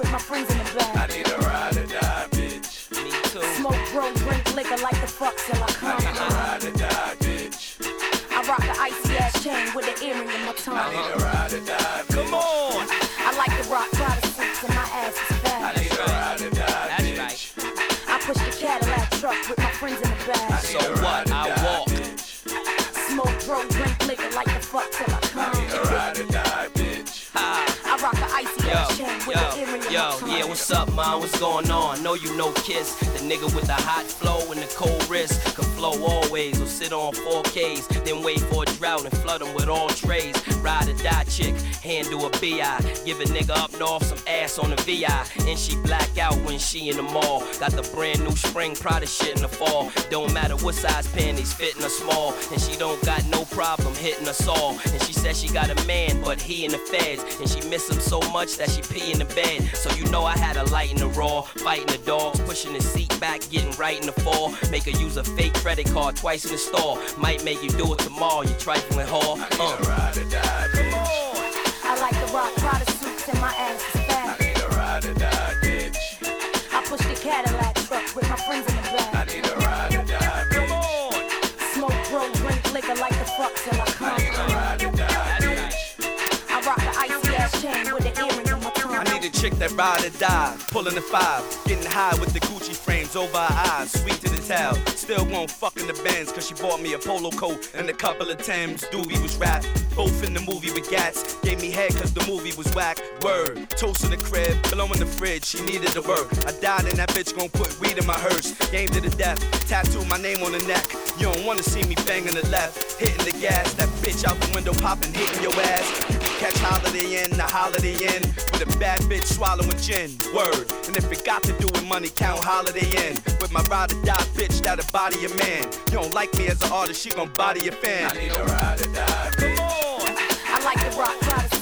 with my friends in the back. I need a ride or die, bitch. Me too. Smoke, grow, drink liquor like the fuck till I come. I need a ride or die, bitch. I rock the icy ass chain with the earring in my tongue. I need a ride or die, bitch. Come on. I like to rock Prada suits and my ass is I fat. need a ride or die, That's bitch. right. I push the Cadillac truck with my friends in the back. So what? I walk. Smoke, grow, drink liquor like the fuck till I come. I need a ride or die, bitch. I rock the icy ass chain with the earring in my tongue. Yeah, what's up, man? What's going on? Know you know Kiss, the nigga with the hot flow and the cold wrist. Can flow always or sit on 4Ks, then wait for a drought and flood them with all trays. Ride or die chick, handle a BI. Give a nigga up north some ass on the VI. And she black out when she in the mall. Got the brand new spring Prada shit in the fall. Don't matter what size panties, fitting her small. And she don't got no problem hitting us all. And she said she got a man, but he in the feds. And she miss him so much that she pee in the bed. So you know I had her light in the raw, fighting the dogs, pushing the seat back, getting right in the fall. Make her use a fake credit card twice in the store. Might make you do it tomorrow, you trifling whore. I need a ride or die, bitch. I like to rock Prada suits and my ass is I fat. need a ride or die, bitch. I push the Cadillac truck with my friends in the I back. need a ride or die, bitch. Smoke, grow, drink liquor like the fuck till I I need a come. ride or die, bitch. I rock the icy ass chain with the earring in my tongue. I need a chick that ride or die, pulling the 5, getting high with the Gucci frames over her eyes, sweet to the towel. Still won't fuck in the Benz, cause she bought me a polo coat and a couple of Timbs. Doobie was rap, both in the movie with gats. Gave me head cause the movie was whack. Word, toast in the crib, blowing the fridge, she needed to work. I died and that bitch gon' put weed in my hearse. Game to the death, tattoo my name on the neck. You don't wanna see me banging the left, hitting the gas. That bitch out the window popping, hitting your ass. You can catch Holiday Inn, the Holiday Inn, with a bad bitch swallowing gin. Word, and if it got to do with money, count Holiday Inn. With my ride or die bitch that'll body a man. You don't like me as an artist, she gon' body your fan. I need a ride or die, bitch. I like to rock Prada